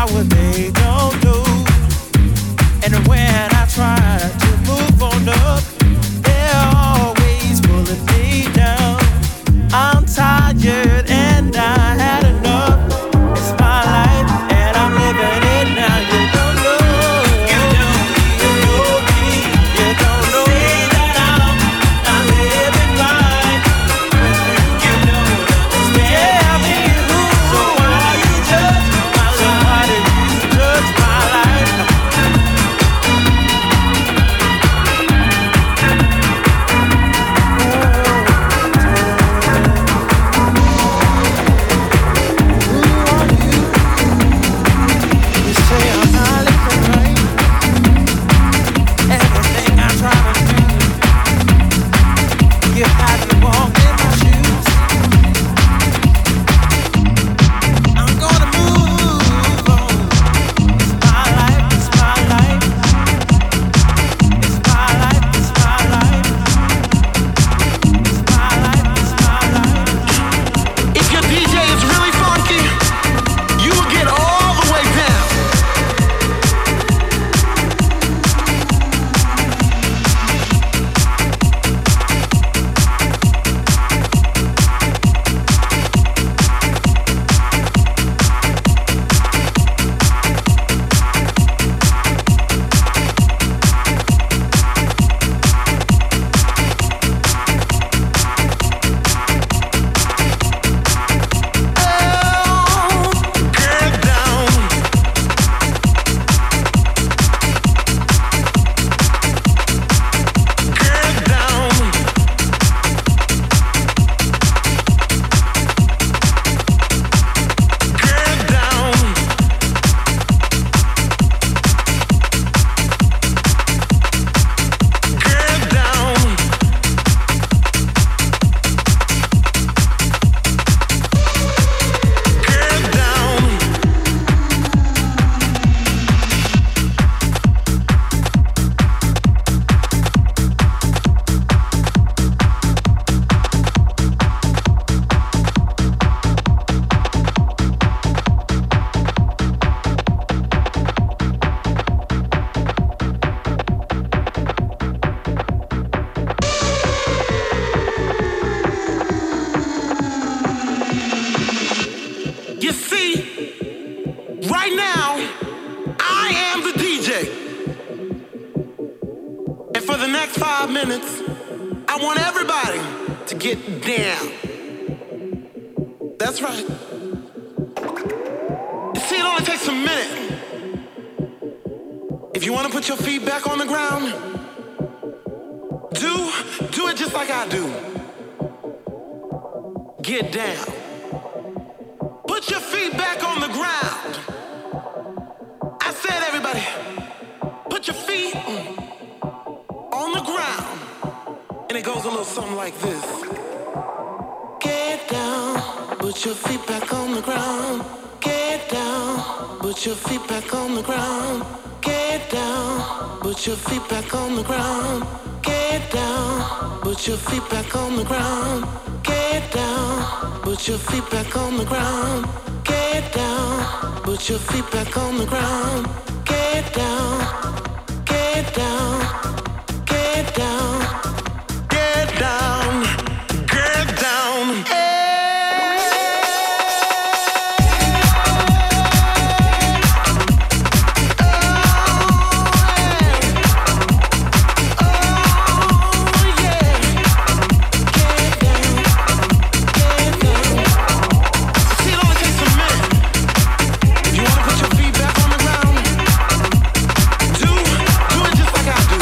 what they don't do. And when I try to move on up, they're always pulling me down. I'm tired and I had enough. It's my life and I'm living it now. You don't know. You know me. You don't know that I'm living right. You don't understand. Tell me who. So why you judge my life? So why do you judge my life? You say I'm not living right. Everything I try to do, you had to walk in my shoes. I'm gonna move on. It's my life, it's my life. It's my life, it's my life. It's my life, it's my life. If your DJ is really funky, you will get all the way down. You see, right now, I am the DJ. And for the next 5 minutes, I want everybody to get down. That's right. You see, it only takes a minute. If you want to put your feet back on the ground, do it just like I do. Get down. Put your feet back on the ground. I said, everybody, put your feet on the ground. And it goes a little something like this. Get down, put your feet back on the ground. Get down, put your feet back on the ground. Get down, put your feet back on the ground. Get down, put your feet back on the ground. Get down, put your feet back on the ground. Get down, put your feet back on the ground. Get down, get down, get down, get down, get down. Do it just like I do.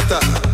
stop.